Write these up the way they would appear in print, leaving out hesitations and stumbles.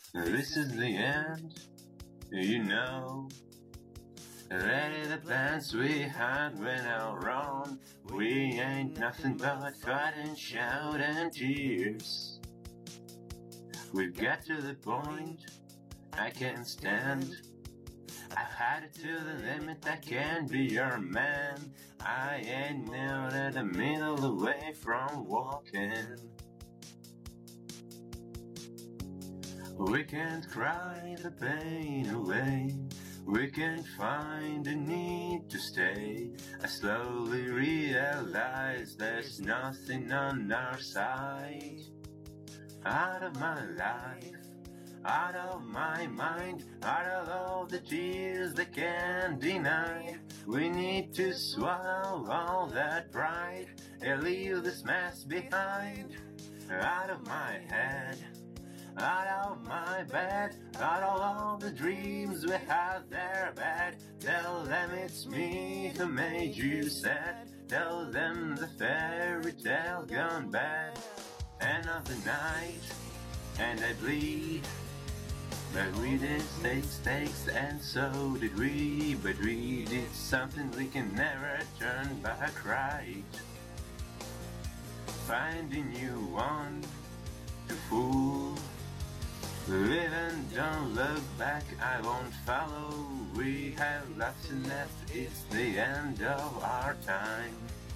This is the end, you know. Already the plans we had went all wrong. We ain't nothing but fight and shout and tears. We've got to the point I can't stand. I've had it to the limit, I can't be your man. I ain't near the middle of the way from walking. We can't cry the pain away. We can't find the need to stay. I slowly realize there's nothing on our side. Out of my life, out of my mind, out of all the tears they can't deny. We need to swallow all that pride and leave this mess behind. Out of my head, out of my bed, out of all the dreams we had there bad. Tell them it's me who made you sad. Tell them the fairy tale gone bad. End of the night, and I bleed. But we did mistakes, and so did we. But we did something we can never turn back right. Find a new one to fool. Live and don't look back, I won't follow. We have lots and left, it's the end of our time.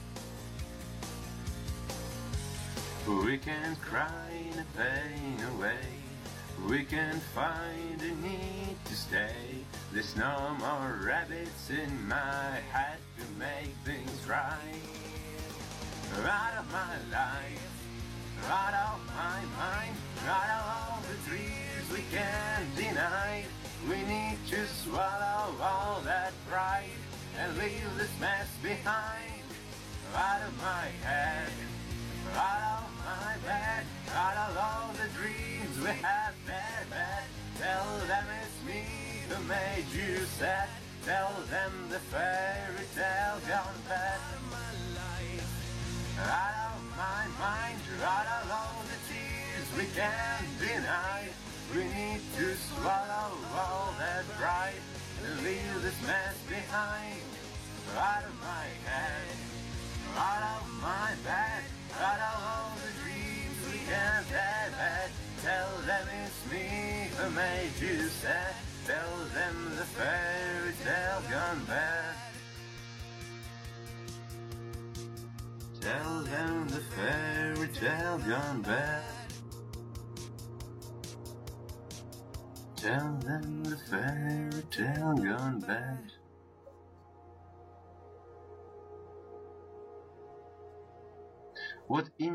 We can't cry the pain away. We can't find a need to stay. There's no more rabbits in my head to make things right. Out of my life, out of my mind, out of all the dreams we can't deny. We need to swallow all that pride and leave this mess behind. Out of my head, out of my bed, out of all the dreams we had there bad. Tell them it's me who made you sad. Tell them the fairy tale gone bad. Out of my mind, out of all the tears we can't deny. We need to swallow all that pride and leave this mess behind. Out of my head, out of my bed, out of all the dreams we can't have. Tell them it's me who made you sad. Tell them the fairy tale gone bad. Tell them the fairy tale gone bad. Tell them the fairy tale gone bad. What